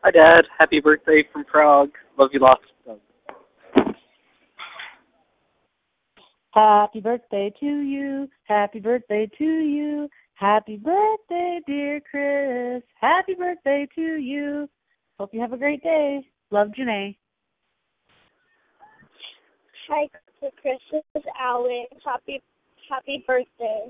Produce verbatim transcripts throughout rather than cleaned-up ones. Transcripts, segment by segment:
Hi, Dad. Happy birthday from Prague. Love you lots. Happy birthday to you. Happy birthday to you. Happy birthday, dear Chris. Happy birthday to you. Hope you have a great day. Love, Janae. Hi, Chris. This is Alex. Happy, happy birthday.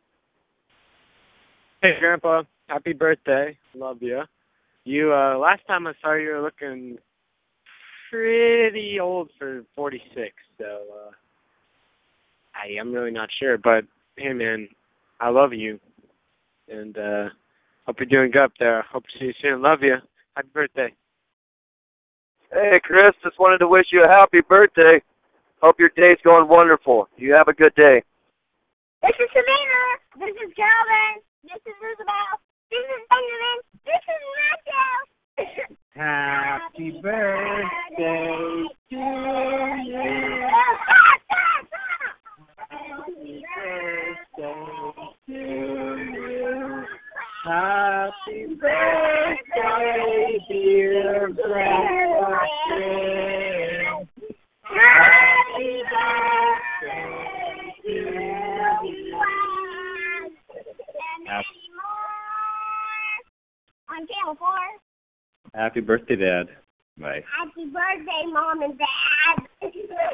Hey, Grandpa. Happy birthday. Love you. You, uh, last time I saw you, you were looking pretty old for forty-six, so, uh, I, I'm really not sure, but, hey, man, I love you, and, uh, hope you're doing good up there. Hope to see you soon. Love you. Happy birthday. Hey, Chris, just wanted to wish you a happy birthday. Hope your day's going wonderful. You have a good day. This is Savannah. This is Calvin. This is Isabel. This is Benjamin. This is Matthew. Happy birthday to you. Happy birthday to you. Happy birthday, dear Grandpa. Happy birthday to you. Happy on channel four. Happy birthday, Dad. Bye. Happy birthday, Mom and Dad.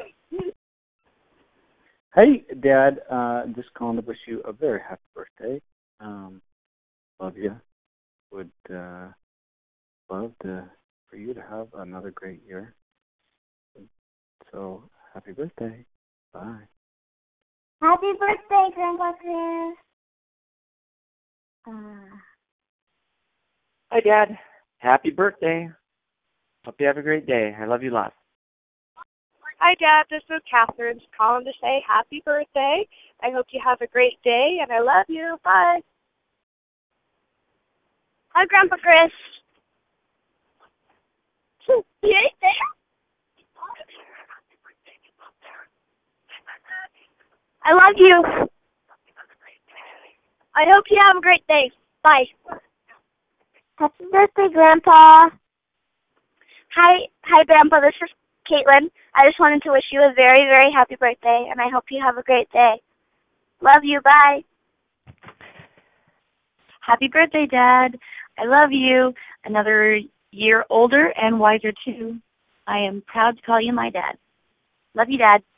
Hey, Dad. Uh, just calling to wish you a very happy birthday. Um, love you. Would uh, love to for you to have another great year. So, happy birthday. Bye. Happy birthday, Grandpa Chris. Uh, Hi, Dad. Happy birthday. Hope you have a great day. I love you lots. Hi, Dad. This is Catherine. Just calling to say happy birthday. I hope you have a great day, and I love you. Bye. Hi, Grandpa Chris. You ain't there? I love you. I hope you have a great day. Bye. Happy birthday, Grandpa. Hi, hi, Grandpa. This is Caitlin. I just wanted to wish you a very, very happy birthday, and I hope you have a great day. Love you. Bye. Happy birthday, Dad. I love you. Another year older and wiser, too. I am proud to call you my dad. Love you, Dad.